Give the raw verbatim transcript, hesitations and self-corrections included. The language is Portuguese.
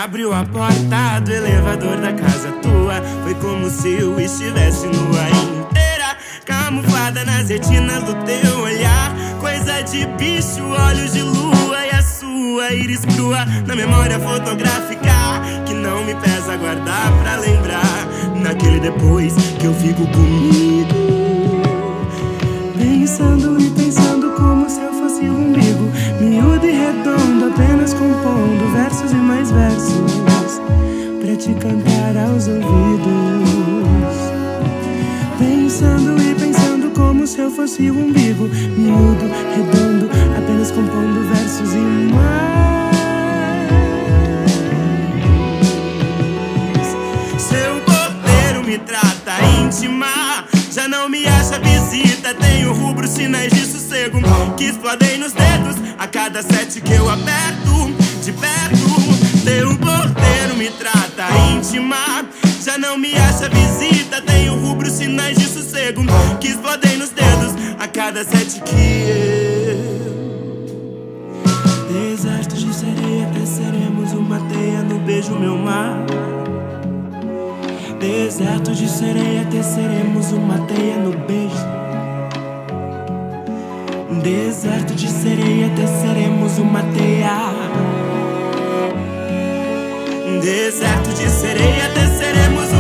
abriu a porta do elevador da casa tua, foi como se eu estivesse nua inteira, camuflada nas retinas do teu olhar. Coisa de bicho, olhos de lua e a sua íris crua na memória fotográfica, que não me pesa guardar pra lembrar naquele depois que eu fico comigo, pensando e pensando como se eu fosse um umbigo, miúdo e redondo, apenas compondo versos e mais versos pra te cantar aos ouvidos. Pensando e pensando como se eu fosse um umbigo, miúdo, redondo, apenas compondo versos e mais. Seu porteiro me trata íntima, já não me acha visita, tenho rubros, sinais de sossego que explodem nos dedos a cada sete que eu aperto de perto. Teu porteiro me trata íntima, já não me acha visita, tenho rubros, sinais de sossego que explodem nos dedos a cada sete que eu. Deserto de sereia, teceremos uma teia no beijo, meu mar. Deserto de sereia, teceremos uma teia no beijo. Deserto de sereia, teceremos uma teia. Deserto de sereia, teceremos